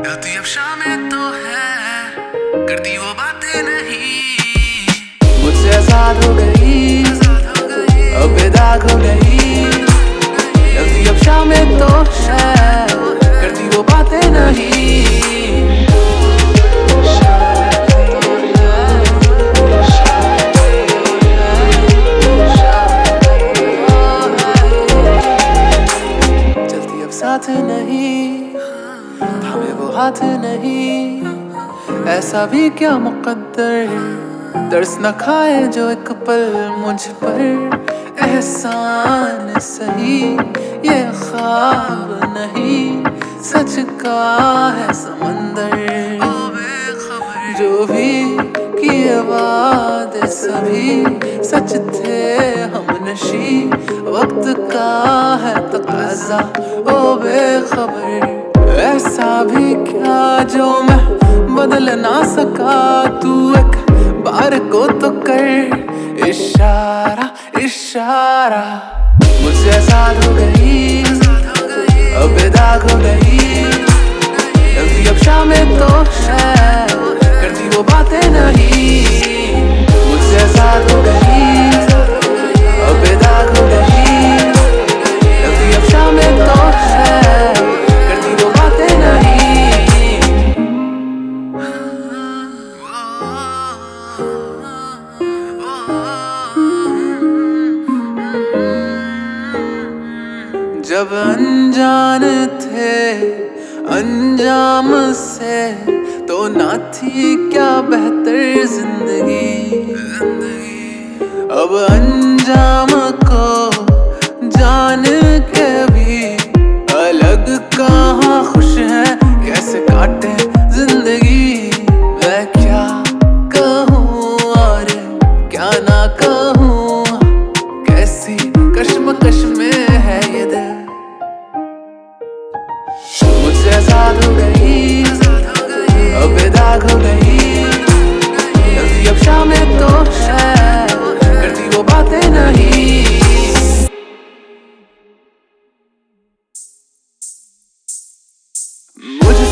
ढलती अब शामें तो है, करती वो बातें नहीं। मुझसे आजाद हो गई, अब बेदाग हो गई। ढलती अब शामें तो है, करती वो बातें नहीं। चलती अब साथ नहीं, थामे वो हाथ नहीं। ऐसा भी क्या मुकद्दर है, दर्स न खाए जो एक पल मुझ पर। एहसान सही ये ख्वाब नहीं, सच का है समंदर। जो भी किए वादे सभी सच थे हम नशी। वक्त का है तकाजा ओ बेखबर। ऐसा भी क्या जो मैं बदल ना सका, तू एक बार को तो कर इशारा इशारा। मुझसे आजाद हो गई, अब बेदाग हो गई। ढलती अब शामें तो है, करती वो बातें नहीं। मुझसे आजाद हो गई, अब बेदाग हो गई। ढलती अब शामें तो है, करती वो बातें नहीं। जब अनजान थे अंजाम से, तो ना थी क्या बेहतर जिंदगी। अब अंजाम को जान के भी अलग कहाँ खुश है, कैसे काटे जिंदगी। मैं क्या कहूँ और क्या ना कहूँ, कैसी कश्मकश में है ये दिल। मुझसे आजाद हो गई, अब बेदाग हो गई। ढलती अब शामें तो है, करती वो बातें नहीं। मुझसे